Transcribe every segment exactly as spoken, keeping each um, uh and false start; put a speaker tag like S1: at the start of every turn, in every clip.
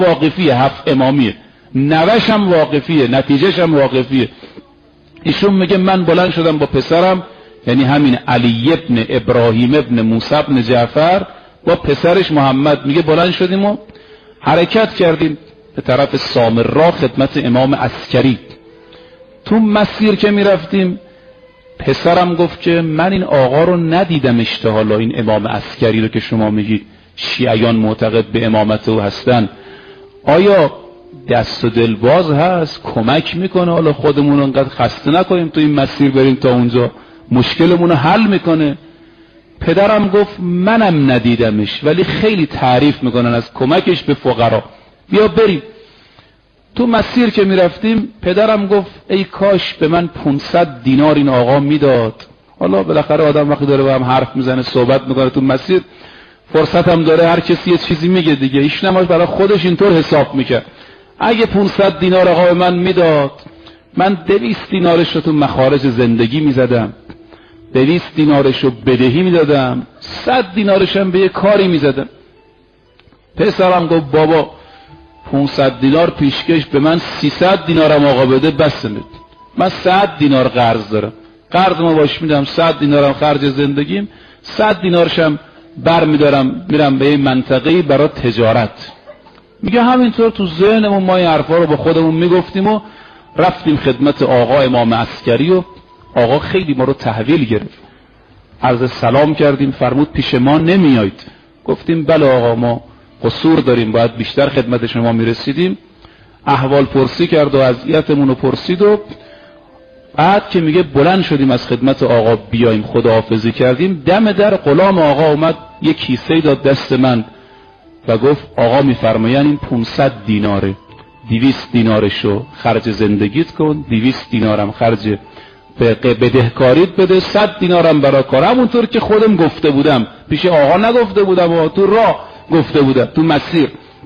S1: واقفیه، هفت امامیه، نوش هم واقفیه، نتیجهش هم واقفیه. ایشون میگه من بلند شدم با پسرم، یعنی همین علی ابن ابراهیم ابن موسی ابن جعفر با پسرش محمد، میگه بلند شدیم و حرکت کردیم به طرف سامرا خدمت امام عسکری. تو مسیر که میرفتیم پسرم گفت که من این آقا رو ندیدمش تا حالا، این امام عسکری رو که شما میگید شیعیان معتقد به امامت او هستن، آیا دست و دل باز هست، کمک میکنه، حالا خودمون رو انقدر خسته نکنیم تو این مسیر بریم تا اونجا، مشکلمون رو حل میکنه؟ پدرم گفت منم ندیدمش ولی خیلی تعریف میکنن از کمکش به فقرا، بیا بریم. تو مسیر که میرفتیم پدرم گفت ای کاش به من پانصد دینار این آقا میداد. حالا بالاخره آدم وقتی داره با هم حرف میزنه صحبت میکنه تو مسیر فرصت هم داره هر کسی یه چیزی میگه دیگه، ایش نماش برای خودش اینطور حساب میکرد اگه پانصد دینار آقا به من میداد من دویست دینارش رو تو مخارج زندگی میزدم، دویست دینارش رو بدهی میدادم، صد دینارش هم به یه کاری میزدم. پسرم گفت بابا پانصد دینار پیشکش، به من سیصد دینارم آقا بده بس میاد، من صد دینار قرض دارم، قرض ما باش میدم، صد دینارم خرج زندگیم، صد دینارشم بر میدارم میرم به این منطقه‌ای برای تجارت. میگه همینطور تو ذهنمون ما این حرفا رو با خودمون میگفتیم و رفتیم خدمت آقا امام عسکری و آقا خیلی ما رو تحویل گرفت. عرض سلام کردیم، فرمود پیش ما نمیایید. گفتیم بله آقا ما قصور داریم، باید بیشتر خدمت شما میرسیدیم. احوال پرسی کرد و وضعیتمون رو پرسید و بعد که میگه بلند شدیم از خدمت آقا بیایم خداحافظی کردیم، دم در غلام آقا اومد یک کیسه داد دست من و گفت آقا میفرمایند این پانصد دیناره، دویست دینارشو خرج زندگیت کن، دویست دینارم خرج بدهکاریت بده، صد دینارم برای کار. همونطور که خودم گفته بودم، پیش آقا نگفته بودم و تو راه گفته بودم تو مسیر.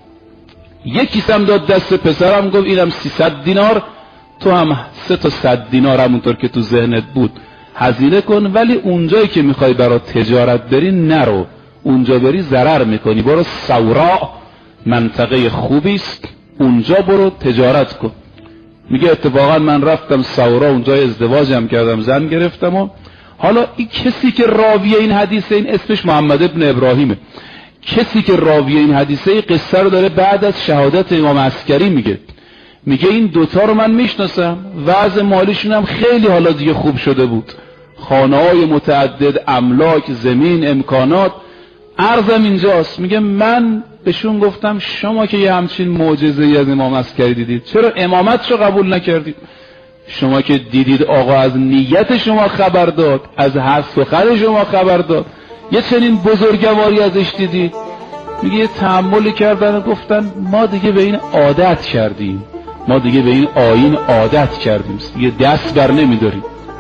S1: یکیسم داد دست پسرم گفت اینم سیصد دینار، تو هم سه تا صد دینار همونطور که تو ذهنت بود هزینه کن، ولی اونجایی که میخوای برای تجارت بری نرو، اونجا بری ضرر میکنی، برو سورا منطقه خوبی است اونجا برو تجارت کن. میگه اتفاقا من رفتم سورا، اونجا ازدواجم کردم، زن گرفتم. و حالا این کسی که راوی این حدیثه، این اسمش محمد ابن ابراهیمه، کسی که راوی این حدیثه قصه رو داره بعد از شهادت امام عسکری میگه میگه این دوتا رو من میشناسم، وضع مالیشون هم خیلی حالا دیگه خوب شده بود، خانه‌های متعدد، املاک، زمین، امکانات. عرضم اینجاست، میگه من بهشون گفتم شما که یه همچین معجزه‌ای از امام عسکری دیدید چرا امامت رو قبول نکردید؟ شما که دیدید آقا از نیت شما خبر داد، از حس و خد شما خبر داد، یه چنین بزرگواری ازش دیدید. میگه یه تحملی کردن و گفتن ما دیگه به این عادت کردیم، ما دیگه به این آیین عادت کردیم، دیگه دست بر نمیداریم.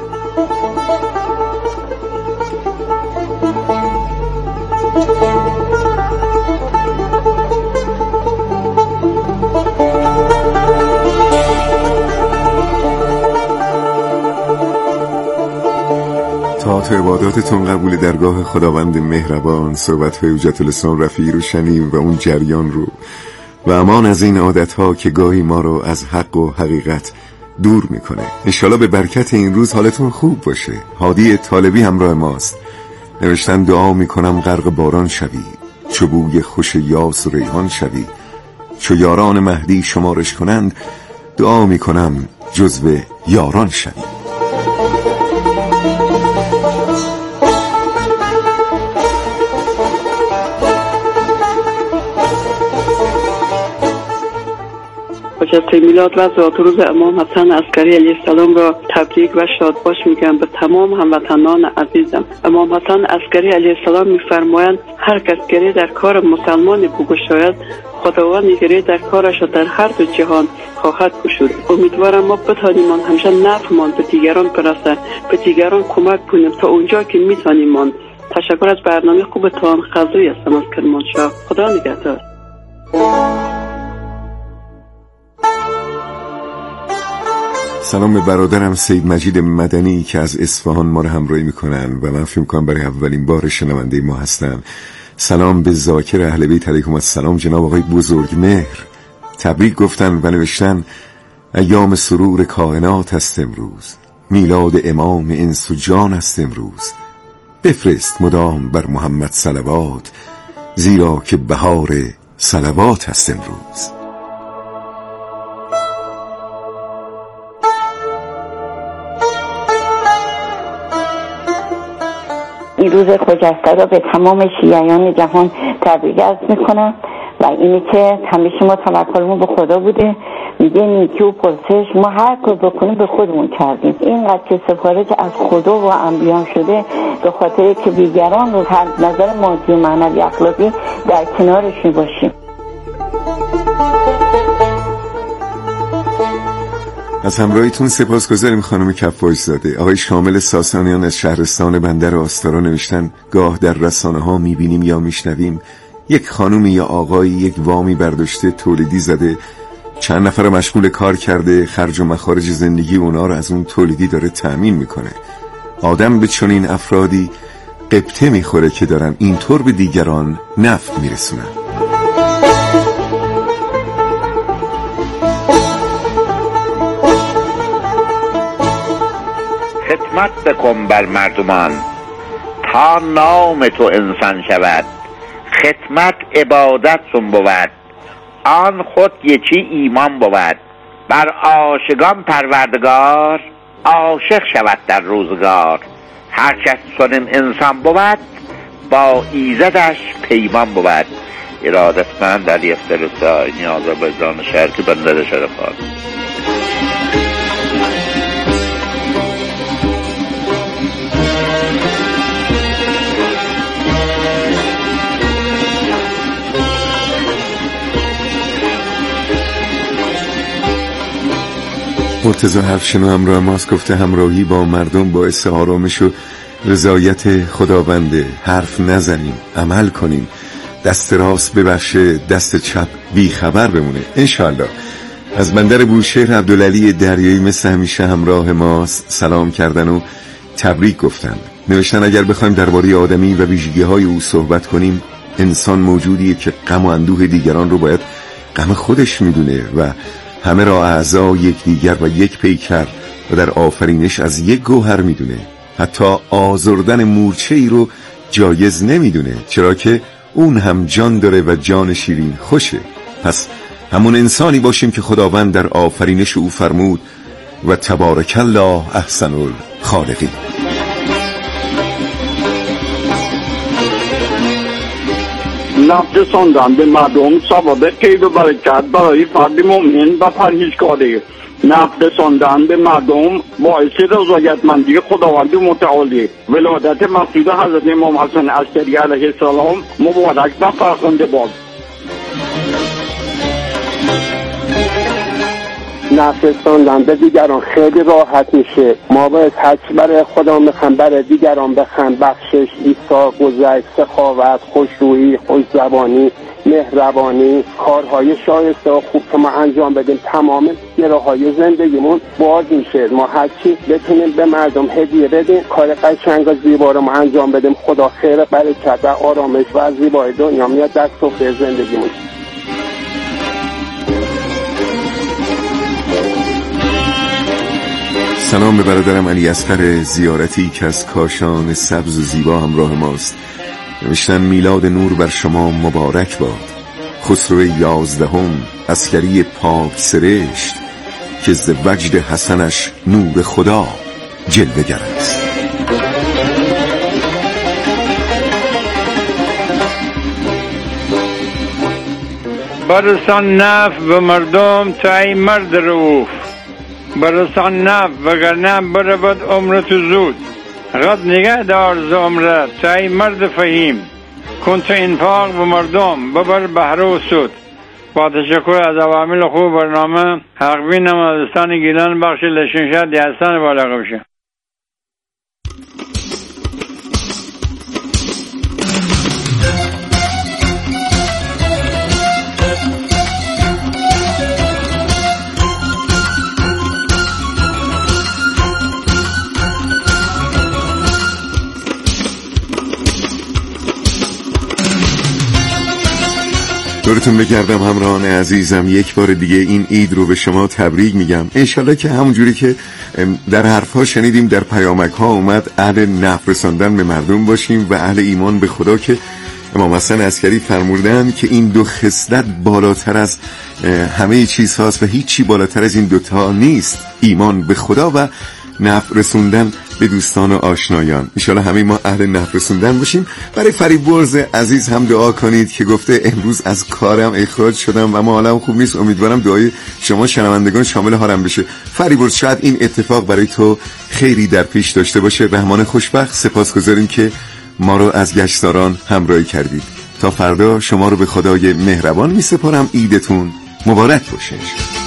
S2: طاعت و عباداتتون قبول درگاه خداوند مهربان. صحبت‌های حجت الاسلام رفیعی رو شنیم و اون جریان رو، و امان از این عادت‌ها که گاهی ما رو از حق و حقیقت دور میکنه. انشالله به برکت این روز حالتون خوب باشه. هادی طالبی همراه ماست، نوشتن دعا میکنم غرق باران شوی، چو بوی خوش یاس و ریحان شوی، چو یاران مهدی شمارش کنند، دعا میکنم جزو یاران شوی.
S3: جشن میلاد و ذات روز امام حسن عسکری علیه السلام را تبریک و شادباش میگم به تمام هموطنان عزیزم. امام حسن عسکری علیه السلام میفرمایند هر کس گری در کار مسلمان بگشاید، خداوند گری در کارش در هر دو جهان خواهد گشود. امیدوارم ما بتانیم همیشه نفعمان به دیگران برسه، به دیگران کمک کنیم تا اونجا که میتونیم. تشکر از برنامه خوبتان. خضری هستم از کرمانشاه. خدا نگهدار.
S2: سلام به برادرم سید مجید مدنی که از اصفهان ما رو همراهی میکنن و من فکر میکنم برای اولین بار شنونده ما هستن. سلام به ذاکر اهل بیت علیهم السلام جناب آقای بزرگمهر تبریک گفتن و نوشتن ایام سرور کائنات است امروز، میلاد امام انس و جان است امروز، بفرست مدام بر محمد صلوات، زیرا که بهار صلوات است امروز.
S4: این روز خجسته را به تمام شیعیان جهان تبریک عرض میکنم و اینی که همیشه ما توکلمون به خدا بوده. میگه نیکی و پرسش ما هر کار بکنیم به خودمون کردیم. اینقدر که سفارش از خدا و انبیان شده به خاطر که دیگران رو هر نظر مادی و معنوی اخلاقی در کنارشون باشیم.
S2: از همراهیتون سپاسگزاریم خانم کفاش زاده. آقای شامل ساسانیان از شهرستان بندر آستارا نوشتن گاه در رسانه ها میبینیم یا میشنویم یک خانومی یا آقایی یک وامی برداشته تولیدی زده، چند نفر مشغول کار کرده، خرج و مخارج زندگی اونا رو از اون تولیدی داره تأمین میکنه. آدم به چنین افرادی قبطه میخوره که دارن اینطور به دیگران نفع میرسونن.
S5: خدمت بکن بر مردمان تا نام تو انسان شود، خدمت عبادت سن بود، آن خود یکی ایمان بود. بر عاشقان پروردگار عاشق شود در روزگار، هر کس چنین انسان بود با ایزدش پیمان بود. ارادتمند علی افترسایی آذربایجان شرقی بندر شرقان.
S2: مرتضی حرفشنو همراه ماست، گفته همراهی با مردم باعث آرامش و رضایت خداونده. حرف نزنیم، عمل کنیم، دست راست ببخشه، دست چپ بی خبر بمونه انشالله. از بندر بوشهر عبدالعلی دریایی مثل همیشه همراه ماست، سلام کردن و تبریک گفتن. نوشتن اگر بخوایم درباره آدمی و ویژگی‌های او صحبت کنیم، انسان موجودیه که غم و اندوه دیگران رو باید غم خودش میدونه و همه را اعضا یک دیگر و یک پیکر و در آفرینش از یک گوهر میدونه. حتی آزردن مورچه ای رو جایز نمیدونه، چرا که اون هم جان داره و جان شیرین خوشه. پس همون انسانی باشیم که خداوند در آفرینش او فرمود و تبارک الله احسن الخالقین.
S6: نفت ساندن به مردم سبب خیر و برکت برای فرد مؤمن و پرهیزکاره. نفت ساندن به مردم باعث رضایتمندی خداوند متعالی. ولادت مقصود حضرت امام حسن عسکری علیه السلام مبارک و فرخنده باد.
S7: نفرستاندن به دیگران خیلی راحت میشه. ما باید هرچی برای خدا میخوام برای دیگران بخوام. بخشش، ایثار، گذشت، سخاوت، خوشرویی، خوشزبانی، مهربانی، کارهای شایسته و خوب که ما انجام بدیم تمام گره‌های زندگیمون باز میشه. ما هرچی بتونیم به مردم هدیه بدیم، کار قشنگ و زیبا رو ما انجام بدیم، خدا خیر، برکت و آرامش و زیبایی دنیا میاد در سفره زندگیمون.
S2: سلام به برادرم علی اصغر زیارتی که از کاشان سبز و زیبا همراه ماست. نوشتن میلاد نور بر شما مبارک باد، خسرو یازدهم عسکری پاک سرشت، که ز وجد حسنش نور خدا جلوه گر است.
S8: برسان نف به مردم تا ای مرد روف، برسان نف وگرنه برود عمرت زود. غد نگه دار ز عمرت تا ای مرد فهیم، کن تو انفاق به مردم ببر بهره و سود. با تشکر از عوامل خوب برنامه حقبینم از استان گیلان بخش لشنشد یزدان بالغ بشه.
S2: دورتون بگردم همراهان عزیزم. یک بار دیگه این عید رو به شما تبریک میگم. انشالله که همونجوری که در حرفها شنیدیم، در پیامک ها اومد، اهل نفع رساندن به مردم باشیم و اهل ایمان به خدا که امام حسن عسکری فرمودن که این دو خصلت بالاتر از همه چیز هاست و هیچی بالاتر از این دوتا نیست: ایمان به خدا و نفع رسوندن به دوستان و آشنایان. انشالله همه ما اهل نفع رسوندن باشیم. برای فریبرز عزیز هم دعا کنید که گفته امروز از کارم اخراج شدم و ما حالم خوب نیست. امیدوارم دعای شما شنوندگان شامل حالم بشه. فریبرز شاید این اتفاق برای تو خیری در پیش داشته باشه. رحمان خوشبخت، سپاسگزاریم که ما رو از گشتاران همراهی کردید. تا فردا شما رو به خدای مهربان می سپارم. عیدتون مبارک باشه.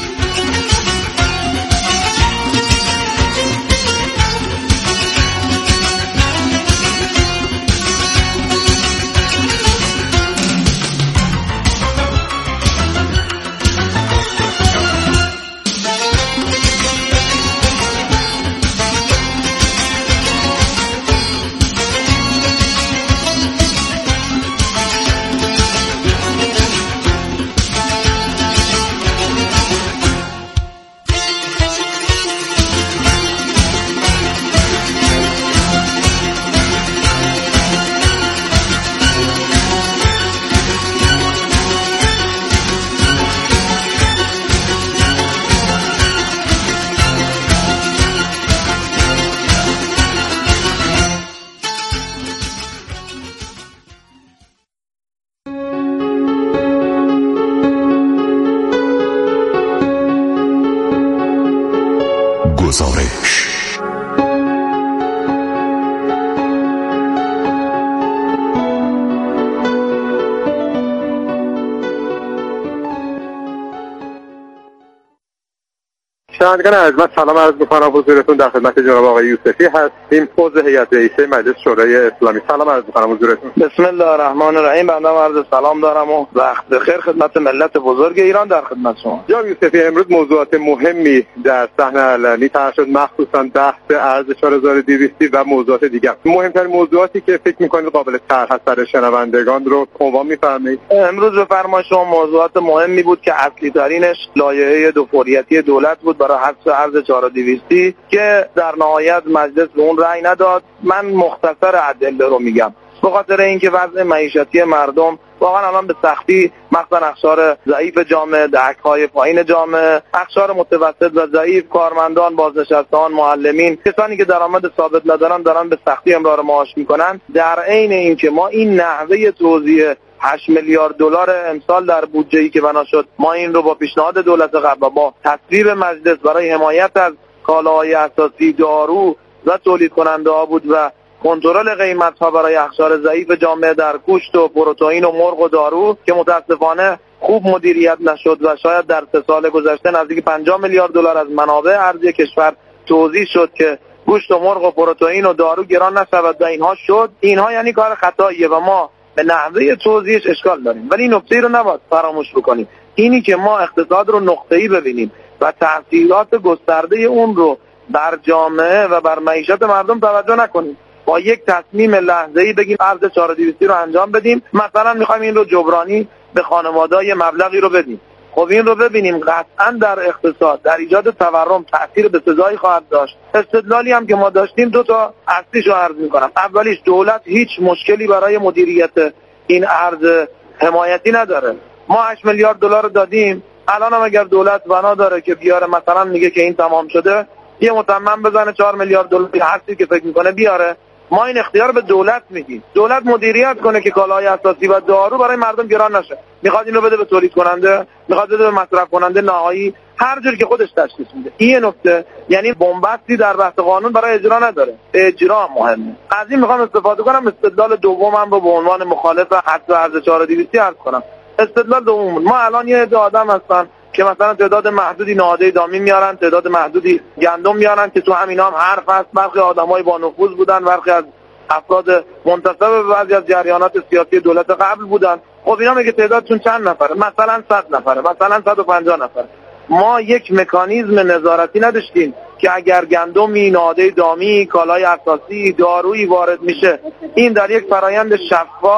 S9: شنوندگان عزیز، سلام عرض می‌کنم حضورتون. در خدمت جناب آقای یوسفی هستیم، عضو هیئت رئیسه مجلس شورای اسلامی. سلام عرض می‌کنم حضورتون.
S10: بسم الله الرحمن الرحیم. بنده عرض سلام دارم و وقت بخیر خدمت ملت بزرگ ایران در خدمت شما.
S9: جناب یوسفی، امروز موضوعات مهمی در صحنه علنی طرح شد، مخصوصا بحث ارز چهار هزار و دویست و موضوعات دیگر. مهمترین موضوعاتی که فکر می‌کنید قابل طرح هست برای شنوندگان رو عنوان می‌فرمایید.
S10: امروز به فرمان شما موضوعات مهمی بود که اصلی ترینش لایحه دو فوریتی دولت بود برای حذف ارز چهار هزار و دویست که در نهایت مجلس به اون رأی نداد. من مختصر ادله رو میگم، به خاطر اینکه وضع معیشتی مردم واقعا الان به سختی، مثلا اقشار ضعیف جامعه، دهک‌های پایین جامعه، اقشار متوسط و ضعیف، کارمندان، بازنشستگان، معلمین، کسانی که درآمد ثابت ندارن دارن به سختی امرار معاش میکنن. در عین اینکه ما این نحوه توزیع هشت میلیارد دلار امسال در بودجه‌ای که بنا شد، ما این رو با پیشنهاد دولت قبل و با تصویب مجلس برای حمایت از کالاهای اساسی، دارو و تولید کننده ها بود و کنترل قیمت ها برای اقشار ضعیف جامعه در گوشت و پروتئین و مرغ و دارو که متاسفانه خوب مدیریت نشد و شاید در سه سال گذشته نزدیک پنجاه میلیارد دلار از منابع ارزی کشور توزیع شد که گوشت و مرغ و پروتئین و دارو گران نشود و اینها شد. اینها یعنی کار خطاییه و ما به نحوه توزیعش اشکال داریم، ولی نکته رو نباید فراموش بکنیم، اینی که ما اقتصاد رو نقطه‌ای ببینیم و تأثیرات گسترده اون رو بر جامعه و بر معیشت مردم توجه نکنیم. با یک تصمیم لحظه‌ای بگیم ارز چهار هزار و دویست رو انجام بدیم، مثلا می‌خوایم این رو جبرانی به خانواده‌های مبلغی رو بدیم. خب این رو ببینیم قطعا در اقتصاد، در ایجاد تورم تأثیر به سزایی خواهد داشت. استدلالی هم که ما داشتیم دو تا اصلیش رو عرض می‌کنم. اولیش دولت هیچ مشکلی برای مدیریت این ارز حمایتی نداره. ما هشت میلیارد دلار دادیم، الان هم اگر دولت بنا داره که بیاره، مثلا میگه که این تمام شده، یه متمم بزنه چهار میلیارد دلار هستی که فکر میکنه بیاره، ما این اختیار به دولت میدیم. دولت مدیریت کنه که کالای اساسی و دارو برای مردم گران نشه. میخواد اینو بده به تولید کننده، میخواد بده به مصرف کننده نهایی، هر جوری که خودش تشخیص میده. این نکته یعنی بنبستی در بحث قانون برای اجرا نداره، اجرا مهمه. از این میخوام استفاده کنم، استدلال دومم رو به عنوان مخالف حذف ارز چهار هزار و دویست عرض کنم. استدلال دوم، ما الان یه عده آدم هستن که مثلا تعداد محدودی نهاده دامی میارن، تعداد محدودی گندم میارن که تو همینا هم حرف هست، برخی آدمای با نفوذ بودن، برخی از افراد منتسب به بعضی از جریانات سیاسی دولت قبل بودن. خب اینا میگه تعدادشون چند نفره، مثلا صد نفره، مثلا صد و پنجاه نفره. ما یک مکانیزم نظارتی نداشتیم که اگر گندمی، نهاده دامی، کالای اساسی، دارویی وارد میشه، این در یک فرایند شفاف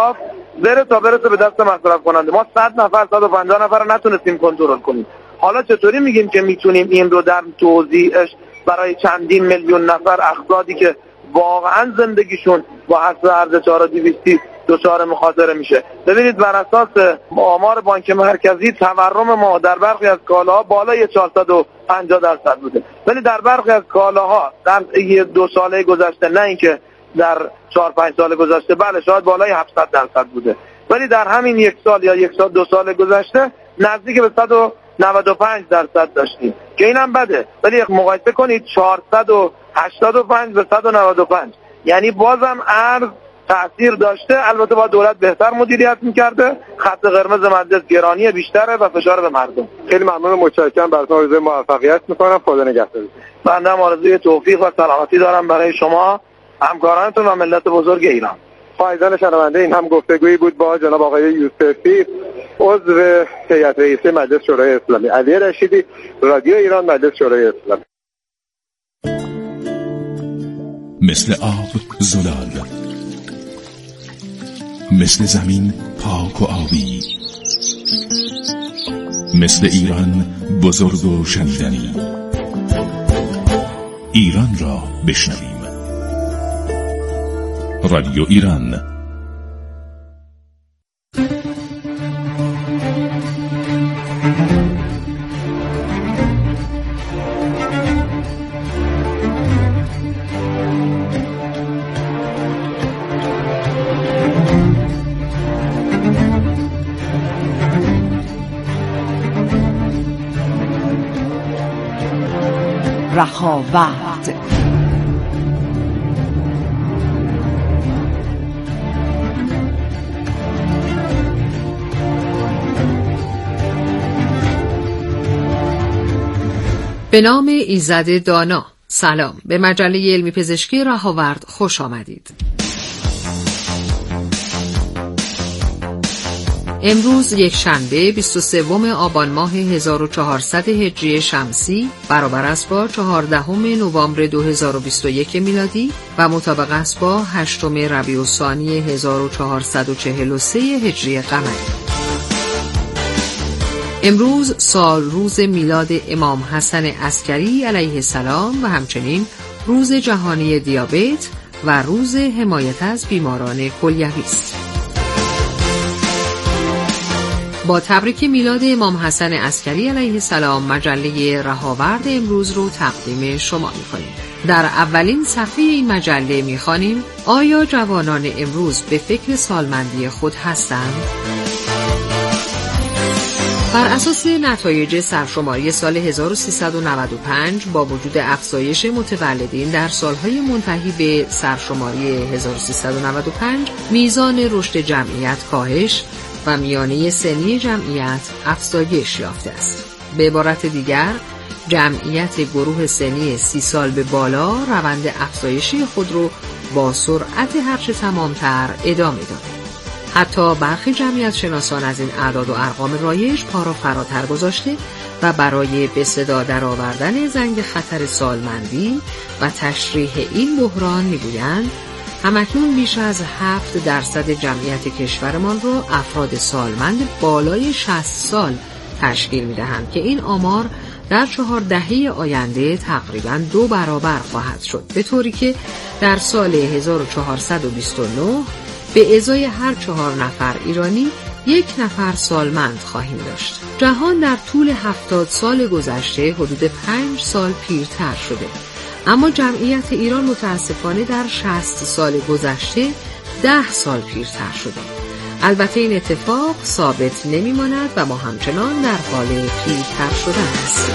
S10: بره تا برسه به دست مصرف کننده. ما صد نفر صد و پنجاه نفر رو نتونستیم کنترل کنیم. حالا چطوری میگیم که میتونیم این رو در توزیعش برای چندین میلیون نفر افرادی که واقعا زندگیشون با حذف ارز چهار هزار و دویست دچار مخاطره میشه. ببینید بر اساس آمار بانک مرکزی تورم ما در برخی از کالاها بالای چهارصد و پنجاه درصد بوده، ولی در برخی از کالاها در دو ساله گذشته، نه اینکه در چهار پنج سال گذشته، بله شاید بالای هفتصد درصد بوده، ولی در همین یک سال یا یک سال دو سال گذشته نزدیک به صد و نود و پنج درصد داشتیم که اینم بده، ولی مقایسه کنید چهارصد و هشتاد و پنج به صد و نود و پنج، یعنی بازم ارز تأثیر داشته. البته با دولت بهتر مدیریت میکرده. خط قرمز مجلس گرانی بیشتره و فشار به مردم.
S9: خیلی ممنون و متشکرم. براتون آرزوی موفقیت میکنم. خدا نگهدار.
S10: بنده هم آرزوی توفیق و سلامتی دارم برای شما، همکارانتون و ملت بزرگ ایران.
S9: پایزن شنونده، این هم گفتگویی بود با جناب آقای یوسفی، عضو هیئت رئیسه مجلس شورای اسلامی. علی رشیدی، رادیو ایران، مجلس شورای اسلامی.
S11: مثل آب زلال، مثل زمین پاک و آبی، مثل ایران بزرگ و شنیدنی. ایران را بشنویم. رادیو ایران.
S12: رهاورد. به نام ایزد دانا. سلام، به مجله علمی پزشکی رهاورد خوش آمدید. امروز یک شنبه بیست و سوم آبان ماه هزار و چهارصد هجری شمسی برابر است با چهاردهم نوامبر دو هزار و بیست و یک میلادی و مطابق است با هشتم ربیع الثانی هزار و چهارصد و چهل و سه هجری قمری. امروز سال روز میلاد امام حسن عسکری علیه السلام و همچنین روز جهانی دیابت و روز حمایت از بیماران کلیوی است. با تبریک میلاد امام حسن عسکری علیه السلام مجله رهاورد امروز رو تقدیم شما می‌کنیم. در اولین صفحه این مجله می‌خوانیم: آیا جوانان امروز به فکر سالمندی خود هستند؟ بر اساس نتایج سرشماری سال هزار و سیصد و نود و پنج با وجود افزایش متولدین در سالهای منتهی به سرشماری هزار و سیصد و نود و پنج، میزان رشد جمعیت کاهش و میانه سنی جمعیت افزایش یافته است. به عبارت دیگر، جمعیت گروه سنی سی سال به بالا روند افزایشی خود رو با سرعت هرچه تمامتر ادامه داده. حتی برخی جمعیت شناسان از این اعداد و ارقام رایج پا را فراتر گذاشته و برای به صدا درآوردن زنگ خطر سالمندی و تشریح این بحران میگویند همکنون بیش از هفت درصد جمعیت کشورمان را افراد سالمند بالای شصت سال تشکیل می‌دهند که این آمار در چهار دهه آینده تقریباً دو برابر خواهد شد، به طوری که در سال هزار و چهارصد و بیست و نه به ازای هر چهار نفر ایرانی یک نفر سالمند خواهیم داشت. جهان در طول هفتاد سال گذشته حدود پنج سال پیرتر شده، اما جمعیت ایران متاسفانه در شصت سال گذشته ده سال پیرتر شده. البته این اتفاق ثابت نمی‌ماند و ما همچنان در حال پیرتر شدن هستیم.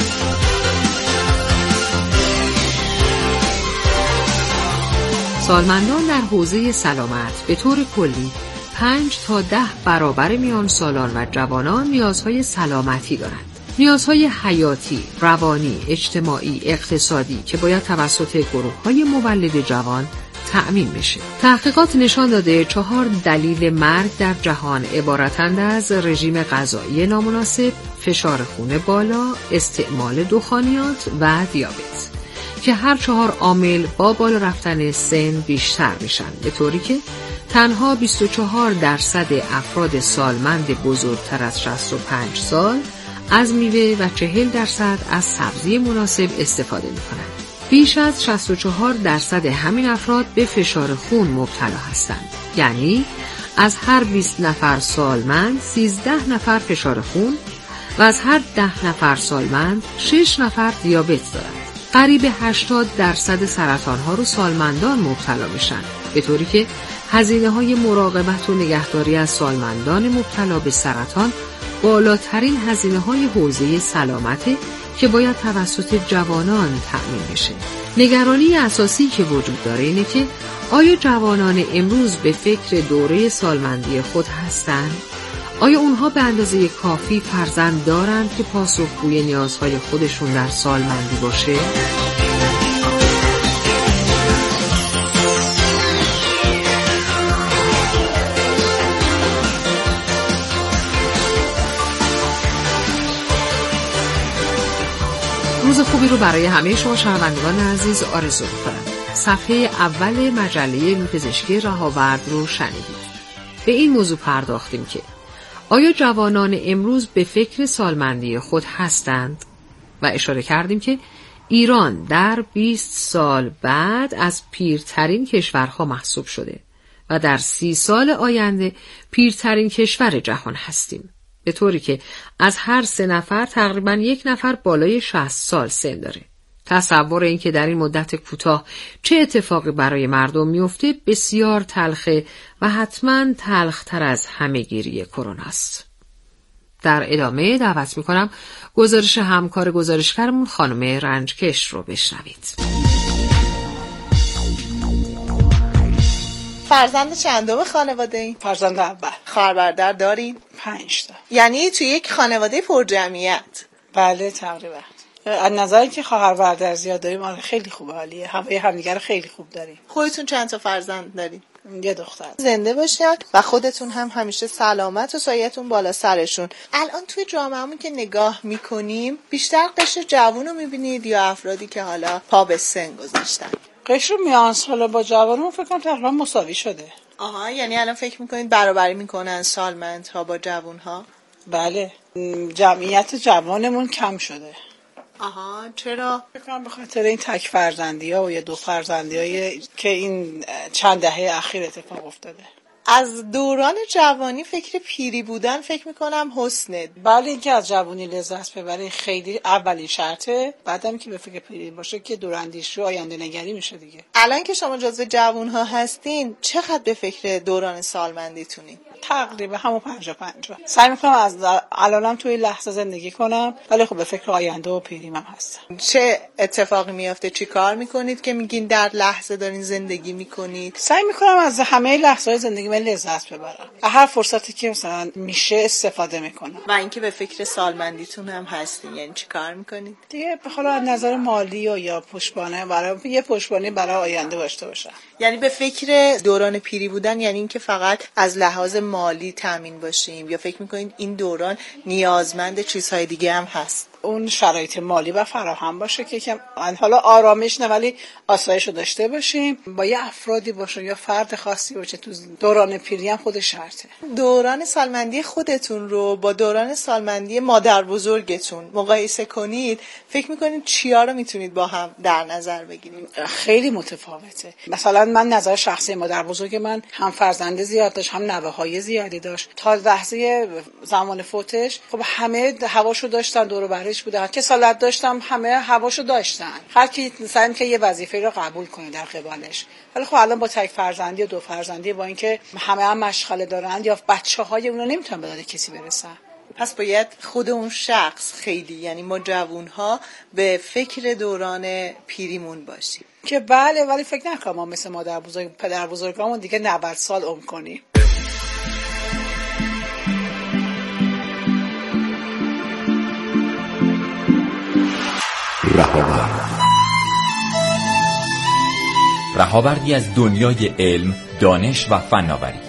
S12: سالمندان در حوزه سلامت به طور کلی پنج تا ده برابر میان سالان و جوانان نیازهای سلامتی دارند. نیازهای حیاتی، روانی، اجتماعی، اقتصادی که باید توسط گروه‌های مولد جوان تأمین بشه. تحقیقات نشان داده چهار دلیل مرگ در جهان عبارتند از رژیم غذایی نامناسب، فشار خون بالا، استعمال دخانیات و دیابت، که هر چهار عامل با بالا رفتن سن بیشتر میشن، به طوری که تنها بیست و چهار درصد افراد سالمند بزرگتر از شصت و پنج سال از میوه و چهل درصد از سبزی مناسب استفاده می‌کنند. بیش از شصت و چهار درصد همین افراد به فشار خون مبتلا هستند. یعنی از هر بیست نفر سالمند سیزده نفر فشار خون و از هر ده نفر سالمند شش نفر دیابت دارند. قریب هشتاد درصد سرطان‌ها رو سالمندان مبتلا میشن، به طوری که هزینه‌های مراقبت و نگهداری از سالمندان مبتلا به سرطان بالاترین هزینه‌های حوزه سلامته که باید توسط جوانان تأمین بشه. نگرانی اساسی که وجود داره اینه که آیا جوانان امروز به فکر دوره سالمندی خود هستند؟ آیا اونها به اندازه کافی فرزند دارند که پاسخگوی نیازهای خودشون در سالمندی باشه؟ روز خوبی رو برای همه شما شنوندگان عزیز آرزو می‌کنم. صفحه اول مجله علمی پزشکی رهاورد رو شنیدید. به این موضوع پرداختیم که آیا جوانان امروز به فکر سالمندی خود هستند؟ و اشاره کردیم که ایران در بیست سال بعد از پیرترین کشورها محسوب شده و در سی سال آینده پیرترین کشور جهان هستیم، به طوری که از هر سه نفر تقریباً یک نفر بالای شصت سال سن داره. تصور این که در این مدت کوتاه چه اتفاقی برای مردم میفته بسیار تلخه و حتماً تلختر از همه‌گیری کرونا است. در ادامه دعوت میکنم گزارش همکار گزارشگرمون خانم رنجکش رو بشنوید.
S13: فرزند چندم خانواده این؟
S14: فرزند اول.
S13: خواهر برادر دارین؟
S14: پنج تا.
S13: یعنی توی یک خانواده پر جمعیت؟
S14: بله تقریبا. از نظری که خواهر برادر زیاد داریم آره خیلی خوبه، حالیه همه همدیگه رو خیلی خوب داریم.
S13: خودتون چند تا فرزند دارین؟
S14: یه دختر.
S13: زنده باشین و خودتون هم همیشه سلامت و سایتون بالا سرشون. الان توی جامعهمون که نگاه میکنیم بیشتر قشر جوون رو میبینید یا افرادی که حالا پا به سن گذاشتن؟
S14: قشر میان سال با جوانمون فکر کنم تقریبا مساوی شده.
S13: آها، یعنی الان فکر میکنید برابری میکنن سالمندها با جوانها؟
S14: بله، جمعیت جوانمون کم شده.
S13: آها، چرا؟
S14: فکر کنم به خاطر این تک فرزندی ها و یا دو فرزندی هایی که این چند دهه اخیر اتفاق افتاده.
S13: از دوران جوانی فکر پیری بودن فکر میکنم حسنه.
S14: بله، اینکه از جوانی لذت ببره خیلی اولین شرطه، بعدم که به فکر پیری باشه که دوراندیشی و آینده نگری میشه دیگه.
S13: الان که شما جزو جوانها هستین چقدر به فکر دوران سالمندیتونین؟
S14: تقریبا همون پنجا پنجا. سعی میکنم از الانم توی لحظه زندگی کنم، ولی خب به فکر آینده و پیریم هم هستم.
S13: چه اتفاقی میافته؟ چی کار میکنید که میگین در لحظه دارین زندگی میکنید؟
S14: سعی میکنم از همه لحظه های زندگی من لذت ببرم. هر فرصتی که مثلا میشه استفاده میکنم.
S13: و اینکه به فکر سالمندیتون هم هستین، یعنی چی کار میکنید؟
S14: دیگه به حالا از نظر مالی و یا پشتوانه برای یه پشتوانه برای آینده داشته باشم.
S13: یعنی به فکر دوران پیری بودن یعنی اینکه فقط از لحاظ مالی تامین باشیم یا فکر میکنید این دوران نیازمند چیزهای دیگه هم هست؟
S14: اون شرایط مالی و فراهم باشه که کم حالا آرامش نه ولی آسایش رو داشته باشیم، با یه افرادی باشه یا فرد خاصی باشه تو دوران پیری هم خود شرطه.
S13: دوران سالمندی خودتون رو با دوران سالمندی مادر بزرگتون مقایسه کنید، فکر میکنید چیا رو میتونید با هم در نظر بگیرید؟
S14: خیلی متفاوته. مثلا من نظر شخصی مادر بزرگ من هم فرزند زیاد داشت هم نوه های زیادی داشت. تا لحظه زمان فوتش خب همه هواشو داشتن، دور و برش بودن. که سالت داشتم همه هواشو داشتن. هر کی سعی که یه وظیفه رو قبول کنه در قبالش. ولی خب الان با تک فرزندی و دو فرزندی با اینکه همه هم مشغله دارن یا بچه‌های اونو نمیتونن به داد کسی برسن.
S13: پس باید خود اون شخص خیلی، یعنی ما جوون‌ها به فکر دوران پیریمون باشیم.
S14: که بله، ولی فکر نکنم ما مثل مادر بزرگ پدر بزرگامون دیگه نود سال عمر کنیم.
S15: رهاورد رهاوردی از دنیای علم، دانش و فناوری.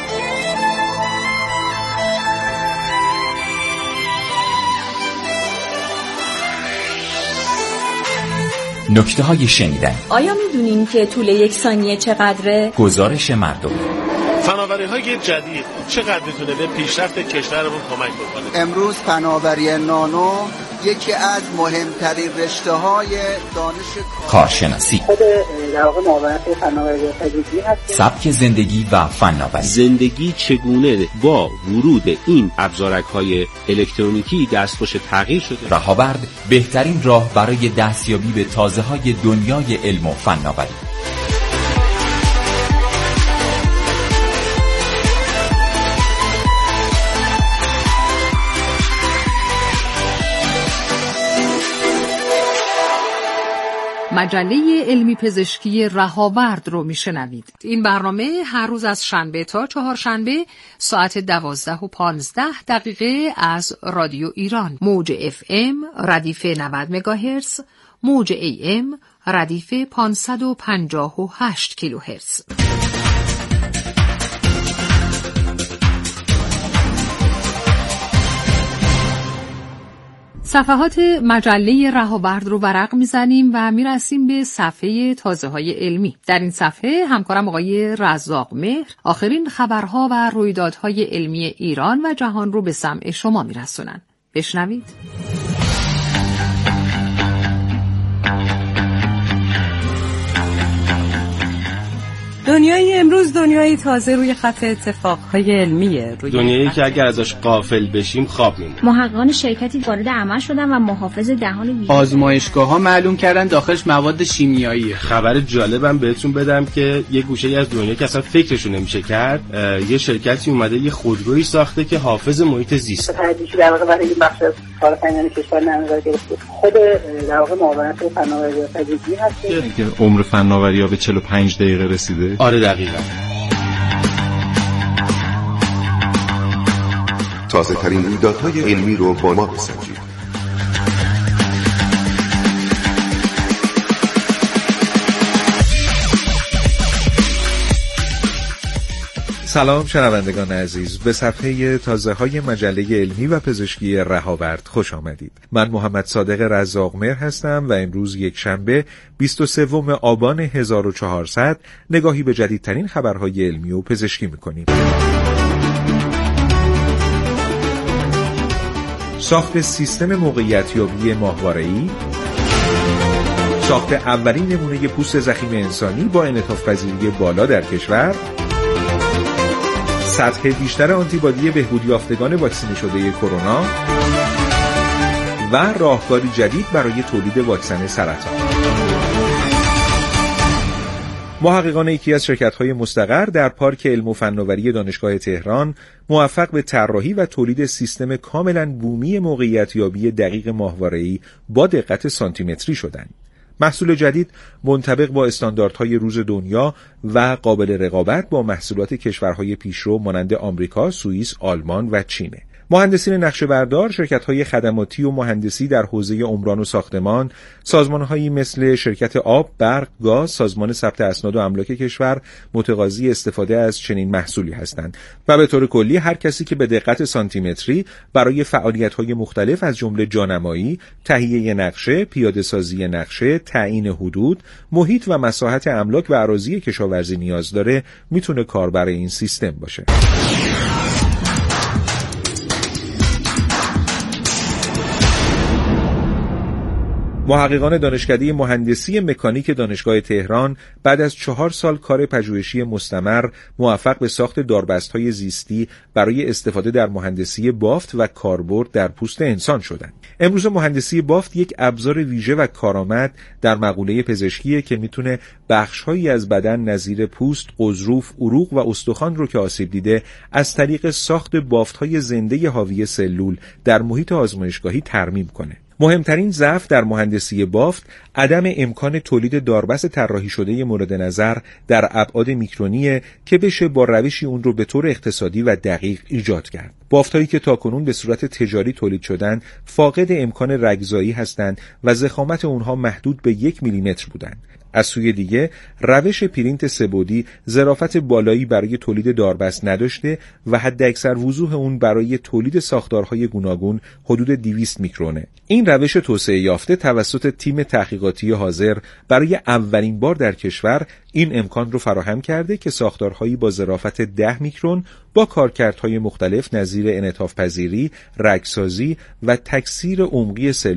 S15: نکته های شنیدن.
S16: آیا میدونین که طول یک ثانیه چقدره؟
S15: گزارش مردم.
S16: فناوری‌های جدید چقدر میتونه به پیشرفت کشورمون کمک بکنه؟
S17: امروز فناوری نانو یکی از مهمترین رشته‌های دانش
S15: کارشناسی،
S18: خود در واقع معاونت فناوری پزشکی هست.
S15: سبک زندگی و فناوری.
S19: زندگی چگونه با ورود این ابزارک‌های الکترونیکی دستخوش تغییر شده.
S15: رهاورد بهترین راه برای دستیابی به تازه‌های دنیای علم و فناوری.
S12: مجله علمی پزشکی رهاورد رو میشنوید. این برنامه هر روز از شنبه تا چهارشنبه ساعت دوازده و پانزده دقیقه از رادیو ایران، موج اف ام ردیف نود مگاهرتز، موج ای ام ردیف پانصد و پنجاه و هشت کیلوهرتز. صفحات مجله رهاورد رو ورق میزنیم و میرسیم به صفحه تازه‌های علمی. در این صفحه همکارم آقای رزاق مهر آخرین خبرها و رویدادهای علمی ایران و جهان رو به سمع شما میرسونن. بشنوید. دنیای امروز دنیای تازه روی خط اتفاقهای علمیه. روی
S19: دنیایی که اگر ازش غافل بشیم خواب می‌بینیم.
S20: محققان شرکتی وارد عمل شدن و محافظ دهان ویژه
S21: آزمایشگاه‌ها معلوم کردن داخلش مواد شیمیاییه.
S19: خبر جالبم بهتون بدم که یه گوشه‌ای از دنیا که اصلا فکرشو نمیشه کرد، یه شرکتی اومده یه خودرویی ساخته که حافظ محیط زیست.
S18: تحقیقی در واقع برای این بخش از کارآفرینان کشور نظر گرفته. خود در واقع معاونت فناوری پزشکی هست
S22: که عمر فناوری‌ها به چهل و پنج دقیقه رسیده.
S19: آره دقیقاً.
S2: تازه ترین رویدادهای علمی رو با ما بسنجید.
S23: سلام شنوندگان عزیز، به صفحه تازه های مجله علمی و پزشکی رهاورد خوش آمدید. من محمد صادق رزاق مهر هستم و امروز یک شنبه بیست و سوم آبان هزار و چهارصد نگاهی به جدیدترین خبرهای علمی و پزشکی میکنیم. ساخت سیستم موقعیتیابی ماهواره‌ای، ساخت اولین نمونه پوست ضخیم انسانی با انعطاف پذیری بالا در کشور، سطح بیشتر آنتیبادی بهبود یافتگان واکسینه شده کرونا و راهکاری جدید برای تولید واکسن سرطان. محققان یکی از شرکت‌های مستقر در پارک علم و فناوری دانشگاه تهران موفق به طراحی و تولید سیستم کاملاً بومی موقعیتیابی دقیق ماهواره‌ای با دقت سانتیمتری شدند. محصول جدید منطبق با استانداردهای روز دنیا و قابل رقابت با محصولات کشورهای پیشرو مانند آمریکا، سوئیس، آلمان و چین. مهندسین نقشه‌بردار، شرکت‌های خدماتی و مهندسی در حوزه عمران و ساختمان، سازمان‌هایی مثل شرکت آب، برق، گاز، سازمان ثبت اسناد و املاک کشور متقاضی استفاده از چنین محصولی هستند و به طور کلی هر کسی که به دقت سانتیمتری برای فعالیت‌های مختلف از جمله جانمایی، تهیه نقشه، پیاده‌سازی نقشه، تعیین حدود، محیط و مساحت املاک و اراضی کشاورزی نیاز داره، میتونه کاربر این سیستم باشه. محققان دانشکده مهندسی مکانیک دانشگاه تهران بعد از چهار سال کار پژوهشی مستمر موفق به ساخت داربست‌های زیستی برای استفاده در مهندسی بافت و کاربرد در پوست انسان شدند. امروز مهندسی بافت یک ابزار ویژه و کارآمد در مقوله پزشکیه که میتونه بخش‌هایی از بدن نظیر پوست، غضروف، عروق و استخوان رو که آسیب دیده از طریق ساخت بافت‌های زنده حاوی سلول در محیط آزمایشگاهی ترمیم کنه. مهمترین ضعف در مهندسی بافت عدم امکان تولید داربست طراحی شده مورد نظر در ابعاد میکرونیه که بشه با روشی اون رو به طور اقتصادی و دقیق ایجاد کرد. بافتایی که تاکنون به صورت تجاری تولید شدن فاقد امکان رگزایی هستند و ضخامت اونها محدود به یک میلیمتر بودند. از سوی دیگه روش پرینت سه‌بعدی ظرافت بالایی برای تولید داربست نداشته و حداکثر وضوح اون برای تولید ساختارهای گوناگون حدود دویست میکرونه. این روش توسعه یافته توسط تیم تحقیقاتی حاضر برای اولین بار در کشور این امکان رو فراهم کرده که ساختارهایی با ظرافت ده میکرون با کارکردهای مختلف نظیر انعطاف پذیری، رگسازی و تکثیر عمقی سلول